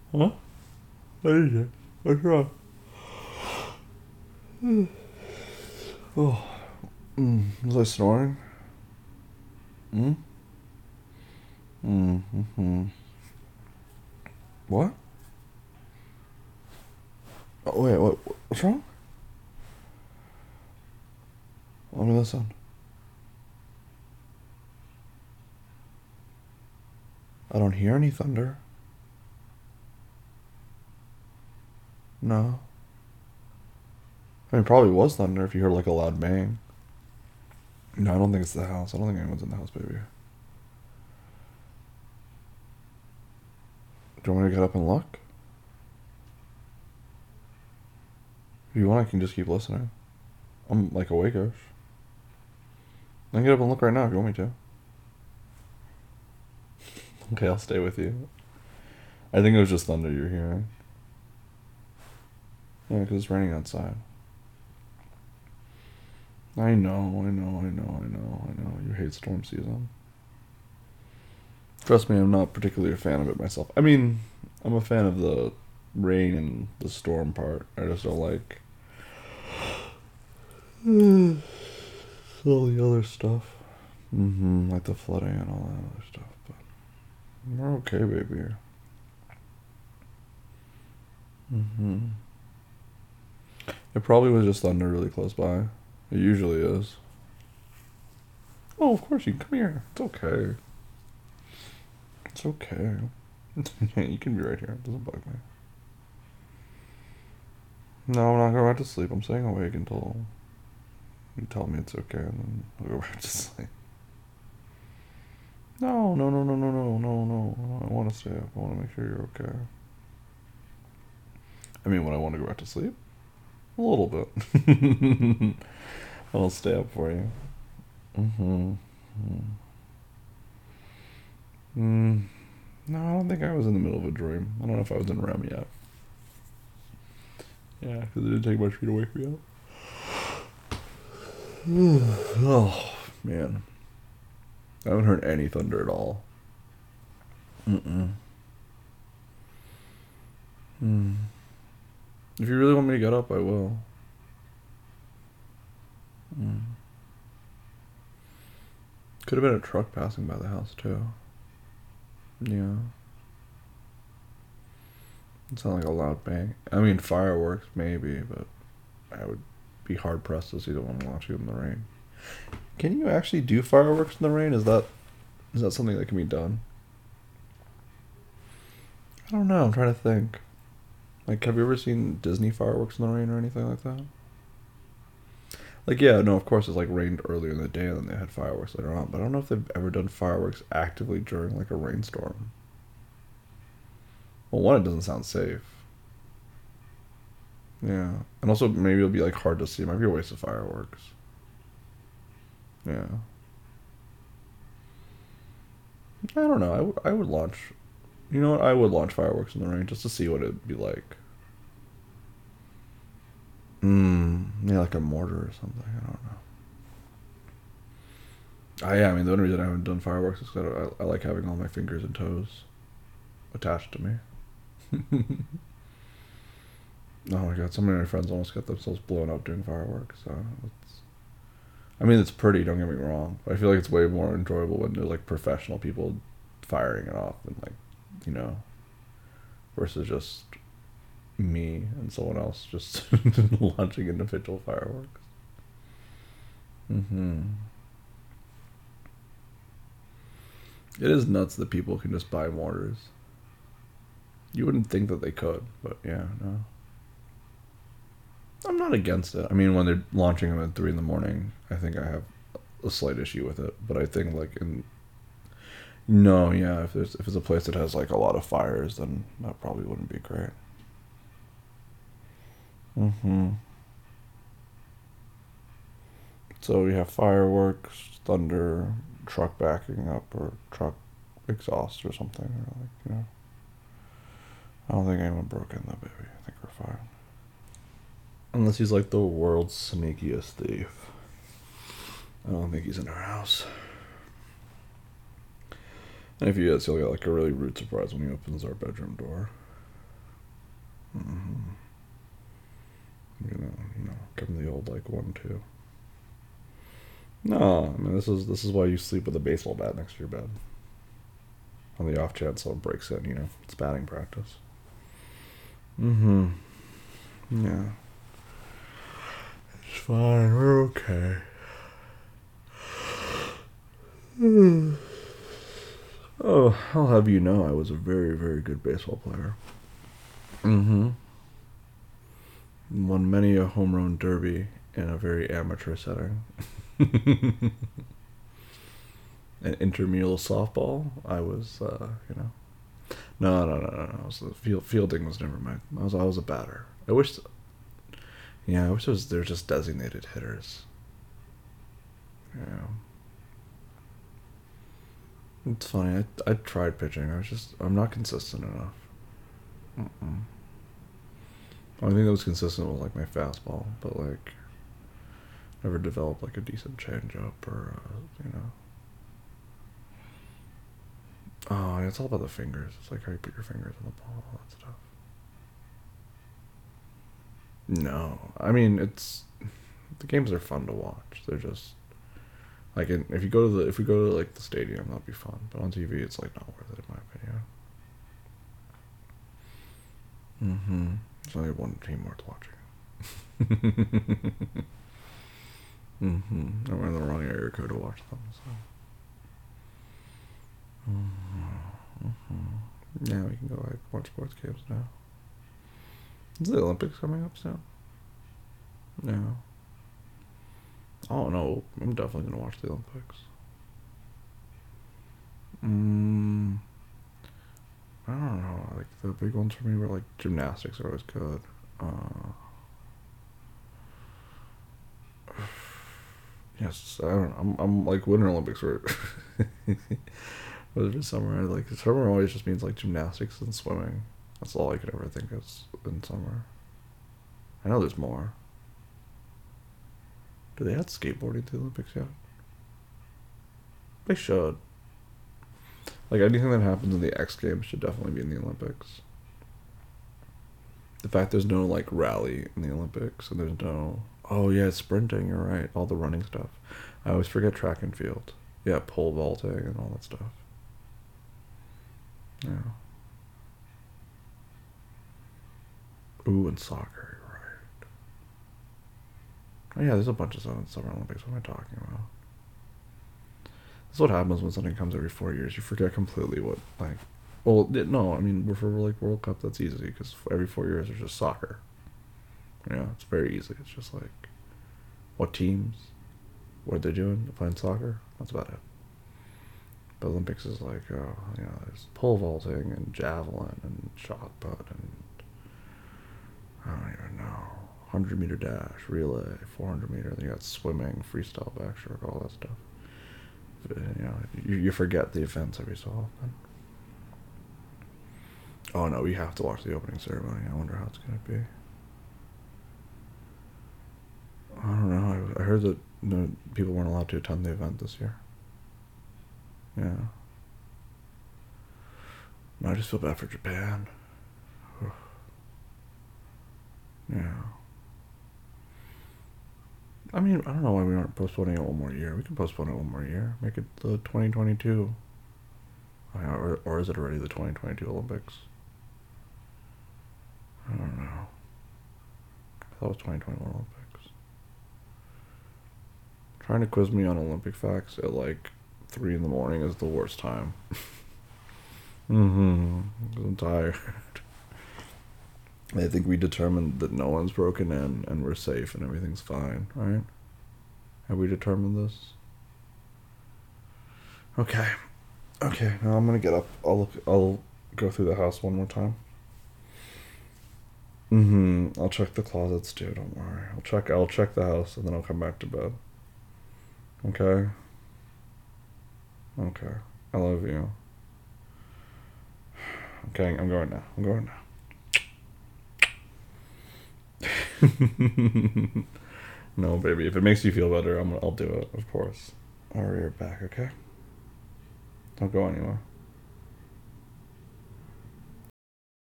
Huh? What is it? What's wrong? Oh. Was I snoring? Hmm? Mm-hmm. What? Oh, wait, what's wrong? Let me listen. I don't hear any thunder. No. I mean, it probably was thunder if you heard like a loud bang. No, I don't think it's the house. I don't think anyone's in the house, baby. Do you want me to get up and look? If you want, I can just keep listening. I'm like awake-ish. I can get up and look right now if you want me to. Okay, I'll stay with you. I think it was just thunder you were hearing. Yeah, because it's raining outside. I know. You hate storm season. Trust me, I'm not particularly a fan of it myself. I mean, I'm a fan of the rain and the storm part. I just don't like all the other stuff. Like the flooding and all that other stuff. But we're okay, baby. It probably was just thunder really close by. It usually is. Oh, of course you can come here. It's okay. It's okay. You can be right here. It doesn't bug me. No, I'm not going back to sleep. I'm staying awake until you tell me it's okay, and then I'll go back to sleep. No. I want to stay up. I want to make sure you're okay. I mean, when I want to go back to sleep? A little bit. I'll stay up for you. Mm-hmm. Mm. No, I don't think I was in the middle of a dream. I don't know if I was in REM yet. Yeah, because it didn't take much for you to wake me up. Oh, man. I haven't heard any thunder at all. Mm-mm. Mm. If you really want me to get up, I will. Mm. Could have been a truck passing by the house, too. Yeah. It sounded like a loud bang. I mean, fireworks, maybe, but I would be hard pressed to see the one watching in the rain. Can you actually do fireworks in the rain? Is that something that can be done? I don't know. I'm trying to think. Like, have you ever seen Disney fireworks in the rain or anything like that? Like, yeah, no, of course it's like rained earlier in the day and then they had fireworks later on. But I don't know if they've ever done fireworks actively during like a rainstorm. Well, one, it doesn't sound safe. Yeah, and also maybe it'll be like hard to see. It might be a waste of fireworks. Yeah, I don't know. I would launch. You know what? I would launch fireworks in the rain just to see what it'd be like. Yeah, like a mortar or something. I don't know. Yeah, I mean the only reason I haven't done fireworks is because I like having all my fingers and toes attached to me. Oh my god, so many of my friends almost got themselves blown up doing fireworks. So I mean, it's pretty. Don't get me wrong. But I feel like it's way more enjoyable when there's like professional people firing it off and like, you know, versus just me and someone else just launching individual fireworks. Mm-hmm. It is nuts that people can just buy mortars. You wouldn't think that they could, but yeah, no. I'm not against it. I mean, when they're launching them at 3 in the morning, I think I have a slight issue with it. But I think like in no, yeah, if it's a place that has like a lot of fires, then that probably wouldn't be great. Mm-hmm. So we have fireworks, thunder, truck backing up, or truck exhaust or something, or like I don't think anyone broke in though, baby. I think we're fine. Unless he's like the world's sneakiest thief. I don't think he's in our house. And if he is, he'll get like a really rude surprise when he opens our bedroom door. Mm-hmm. Give them the old like 1-2. No, I mean this is why you sleep with a baseball bat next to your bed. On the off chance someone breaks in, it's batting practice. Mm-hmm. Yeah. It's fine. We're okay. Oh, I'll have you know I was a very, very good baseball player. Mm-hmm. Won many a home run derby in a very amateur setting. And intramural softball, I was, No, no, no, no, no. Fielding was never my. I was a batter. I wish. I wish they're just designated hitters. Yeah. It's funny. I tried pitching. I'm not consistent enough. Mm-mm. Only thing that was consistent was like my fastball, but like never developed like a decent changeup or Oh, it's all about the fingers. It's like how you put your fingers on the ball, all that stuff. No, I mean the games are fun to watch. They're just like if we go to like the stadium, that'll be fun. But on TV, it's like not worth it in my opinion. Mm-hmm. There's only one team worth watching. Mm-hmm. I'm in the wrong area code to watch them. So. Mm-hmm. Mm-hmm. Yeah, we can go like watch sports games now. Is the Olympics coming up soon? No. Oh no, I'm definitely gonna watch the Olympics. I don't know. Like the big ones for me were like gymnastics are always good. Yes, I don't know. I'm like Winter Olympics were. Was it summer? Like summer always just means like gymnastics and swimming. That's all I could ever think of in summer. I know there's more. Do they add skateboarding to the Olympics yet? They should. Like anything that happens in the X Games should definitely be in the Olympics. The fact there's no like rally in the Olympics and there's no. Oh yeah, it's sprinting. You're right. All the running stuff. I always forget track and field. Yeah, pole vaulting and all that stuff. Yeah. Ooh, and soccer. You're right. Oh yeah, there's a bunch of stuff in Summer Olympics. What am I talking about? That's what happens when something comes every 4 years. You forget completely what like. Well, no, I mean for like World Cup, that's easy because every 4 years there's just soccer. Yeah, it's very easy. It's just like what teams, what they're doing, they're playing soccer. That's about it. But Olympics is like, there's pole vaulting and javelin and shot put and I don't even know, 100-meter dash, relay, 400-meter. Then you got swimming, freestyle, backstroke, all that stuff. You forget the events every so often. Oh no, we have to watch the opening ceremony. I wonder how it's gonna be. I don't know. I heard that people weren't allowed to attend the event this year. Yeah. I just feel bad for Japan. Yeah. I mean, I don't know why we aren't postponing it one more year. We can postpone it one more year. Make it the 2022. Or is it already the 2022 Olympics? I don't know. I thought it was 2021 Olympics. Trying to quiz me on Olympic facts at like 3 in the morning is the worst time. Mm-hmm. I'm tired. I think we determined that no one's broken in and we're safe and everything's fine, right? Have we determined this? Okay. Okay, now I'm gonna get up. I'll go through the house one more time. Mm-hmm. I'll check the closets too, don't worry. I'll check the house and then I'll come back to bed. Okay? Okay. I love you. Okay, I'm going now. No, baby. If it makes you feel better, I'll do it, of course. I'll be right back, okay? Don't go anywhere.